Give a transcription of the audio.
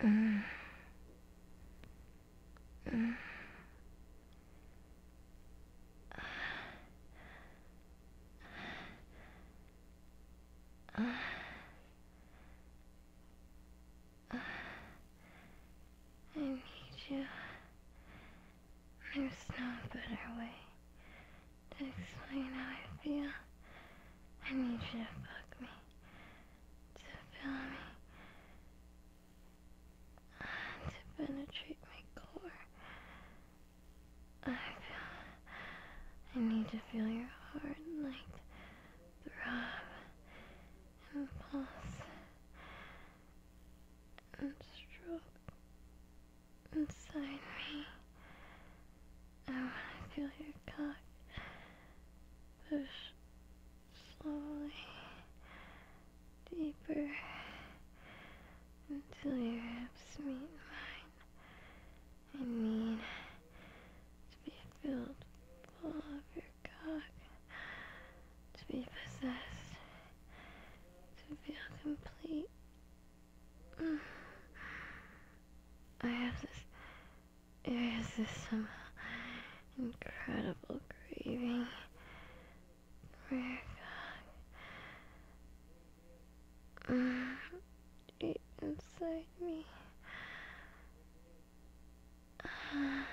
Mm. Mm. I need you. There's no better way to explain how I feel. I need you to fuck me, to feel me, to penetrate my core. I need to feel your heart like throb and pulse and stroke inside me. I want to feel your cock push slowly deeper until your hips meet mine. I need to be filled full of your cock, to be possessed, to feel complete. I have this irresistible, incredible craving for your cock. Deep inside me.